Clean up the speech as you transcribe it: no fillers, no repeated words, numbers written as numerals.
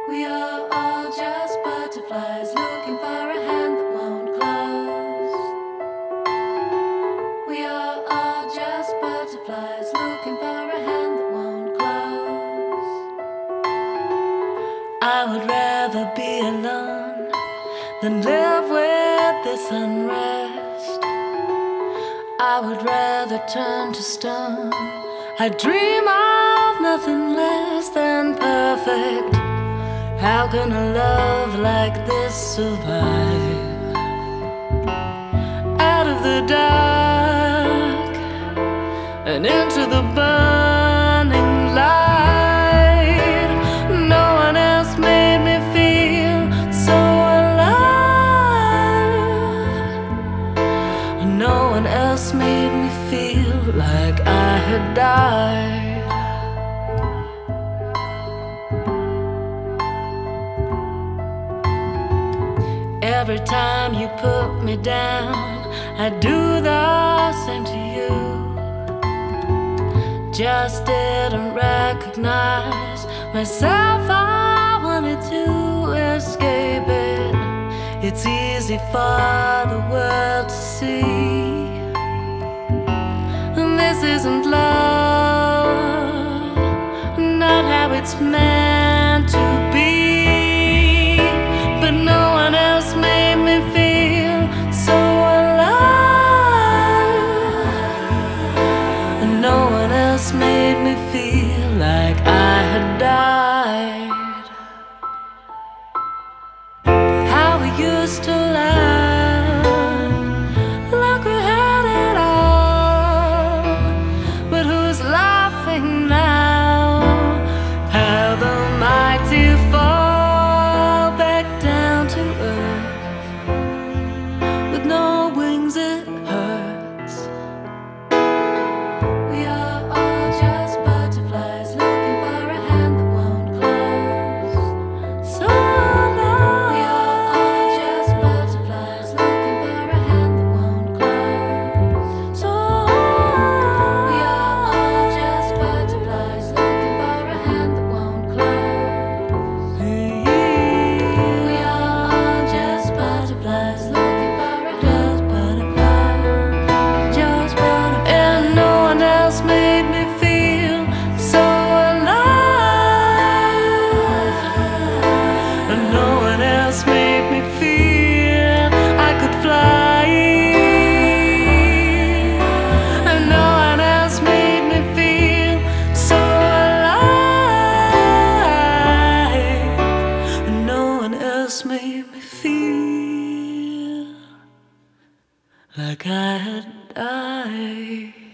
We are all just butterflies looking for a hand that won't close. We are all just butterflies looking for a hand that won't close. I would rather be alone than live with this unrest. I would rather turn to stone. I dream of nothing less than perfect. How can a love like this survive? Out of the dark and into the burning light. No one else made me feel so alive. No one else made me feel like I had died. Every time you put me down, I do the same to you. Just didn't recognize myself. I wanted to escape it. It's easy for the world to see. And this isn't love, not how it's meant to be. But no one else made me feel so alive. And no one else made me feel like I had died. How we used to laugh like we had it all. But who's laughing now? How the mighty fall back down to earth. With no wings it hurts. We are all just butterflies looking for a hand that won't close. So long. We are all just butterflies looking for a hand that won't close. So long. We are all just butterflies looking for a hand that won't close. We are all just butterflies looking for a just butterfly, just butterfly. And no one else made me feel so alive. And no one else made me feel I could fly. And no one else made me feel so alive. And no one else made me feel like I had died.